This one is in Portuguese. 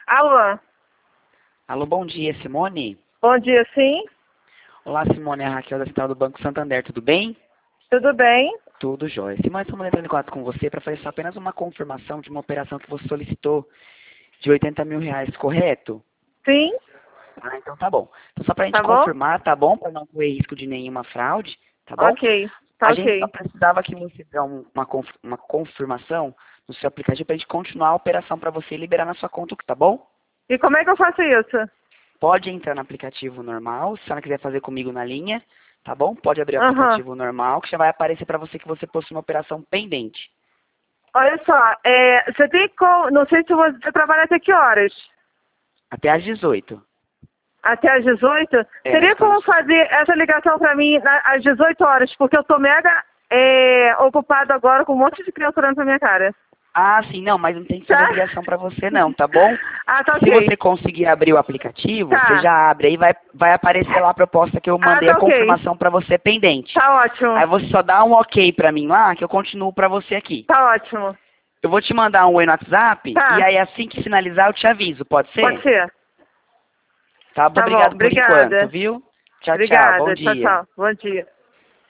Alô, Alô, bom dia, Simone. bom dia, sim? Olá, Simone, é a Raquel da Central do Banco Santander, tudo bem? Tudo bem? Tudo jóia. Simone, estamos entrando em contato com você para fazer só apenas uma confirmação de uma operação que você solicitou de 80 mil reais, correto? Sim, Ah, então tá bom. Então só para a gente tá bom? confirmar, tá bom? Para não correr risco de nenhuma fraude, tá bom? Ok, tá A gente só ok. precisava que você dê uma confirmação no seu aplicativo para a gente continuar a operação para você liberar na sua conta, tá bom? E como é que eu faço isso? Pode entrar no aplicativo normal, se ela quiser fazer comigo na linha, tá bom? Pode abrir o Aham. aplicativo normal, que já vai aparecer para você que você possui uma operação pendente. Olha só, você tem como, não sei se você trabalha até que horas? Até às 18. Até às 18? É, nós Teria como estamos... fazer essa ligação pra mim às 18 horas? Porque eu tô mega ocupado agora com um monte de criança olhando pra minha cara. Ah, sim, não, mas não tem que fazer a Tá? ligação para você não, tá bom? Ah, tá Se ok. você conseguir abrir o aplicativo, você Tá. já abre aí, vai aparecer lá a proposta que eu Ah, mandei tá a ok. confirmação para você pendente. Tá ótimo. Aí você só dá um ok para mim lá, que eu continuo para você aqui. Tá ótimo. Eu vou te mandar um oi no WhatsApp, e Tá. aí assim que finalizar eu te aviso, pode Pode ser? ser. Tá, Tá bom. obrigado por enquanto, Obrigada. viu? Tchau, tchau. Bom Obrigada. Tchau, dia. tchau. Bom dia.